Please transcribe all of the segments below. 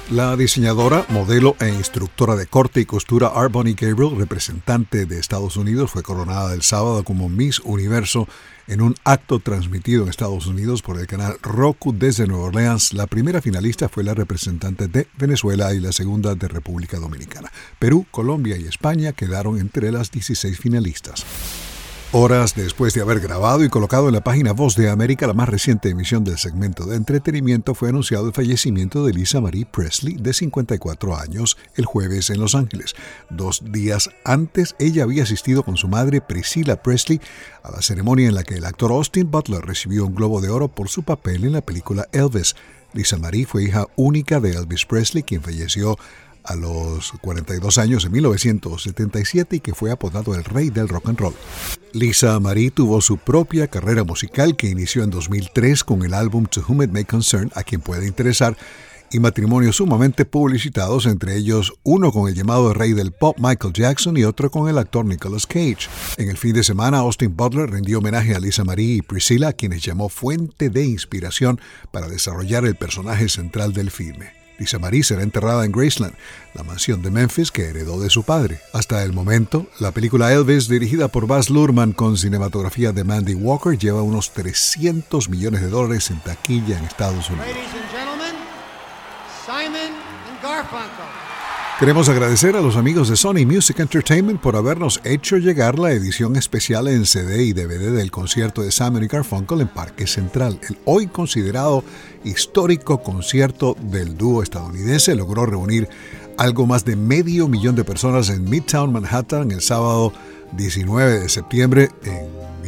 La diseñadora, modelo e instructora de corte y costura Art Bonnie Gabriel, representante de Estados Unidos, fue coronada el sábado como Miss Universo en un acto transmitido en Estados Unidos por el canal Roku desde Nueva Orleans. La primera finalista fue la representante de Venezuela y la segunda de República Dominicana. Perú, Colombia y España quedaron entre las 16 finalistas. Horas después de haber grabado y colocado en la página Voz de América la más reciente emisión del segmento de entretenimiento, fue anunciado el fallecimiento de Lisa Marie Presley, de 54 años, el jueves en Los Ángeles. 2 días antes, ella había asistido con su madre, Priscilla Presley, a la ceremonia en la que el actor Austin Butler recibió un Globo de Oro por su papel en la película Elvis. Lisa Marie fue hija única de Elvis Presley, quien falleció a los 42 años en 1977 y que fue apodado el rey del rock and roll. Lisa Marie tuvo su propia carrera musical que inició en 2003 con el álbum To Whom It May Concern, a quien puede interesar, y matrimonios sumamente publicitados, entre ellos uno con el llamado rey del pop Michael Jackson y otro con el actor Nicolas Cage. En el fin de semana, Austin Butler rindió homenaje a Lisa Marie y Priscilla, a quienes llamó fuente de inspiración para desarrollar el personaje central del filme. Lisa Marie será enterrada en Graceland, la mansión de Memphis que heredó de su padre. Hasta el momento, la película Elvis, dirigida por Baz Luhrmann con cinematografía de Mandy Walker, lleva unos $300 millones en taquilla en Estados Unidos. Ladies and gentlemen, Simon & Garfunkel. Queremos agradecer a los amigos de Sony Music Entertainment por habernos hecho llegar la edición especial en CD y DVD del concierto de Simon y Garfunkel en Parque Central. El hoy considerado histórico concierto del dúo estadounidense logró reunir algo más de 500,000 de personas en Midtown Manhattan el sábado 19 de septiembre en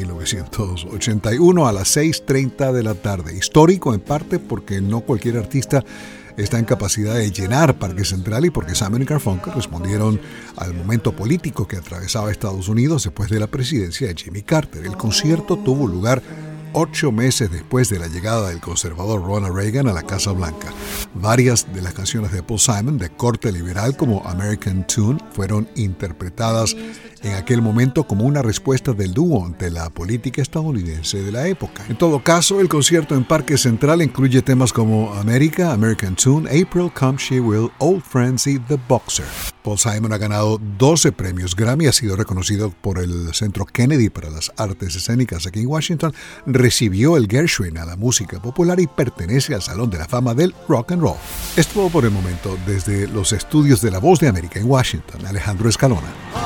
1981 a las 6:30 de la tarde. Histórico en parte porque no cualquier artista está en capacidad de llenar Parque Central y porque Simon y Garfunkel respondieron al momento político que atravesaba Estados Unidos después de la presidencia de Jimmy Carter. El concierto tuvo lugar 8 meses después de la llegada del conservador Ronald Reagan a la Casa Blanca. Varias de las canciones de Paul Simon, de corte liberal como American Tune, fueron interpretadas en aquel momento como una respuesta del dúo ante la política estadounidense de la época. En todo caso, el concierto en Parque Central incluye temas como America, American Tune, April Come She Will, Old Friends y The Boxer. Paul Simon ha ganado 12 premios Grammy, ha sido reconocido por el Centro Kennedy para las Artes Escénicas aquí en Washington, recibió el Gershwin a la música popular y pertenece al Salón de la Fama del Rock and Roll. Es todo por el momento desde los estudios de La Voz de América en Washington. Alejandro Escalona.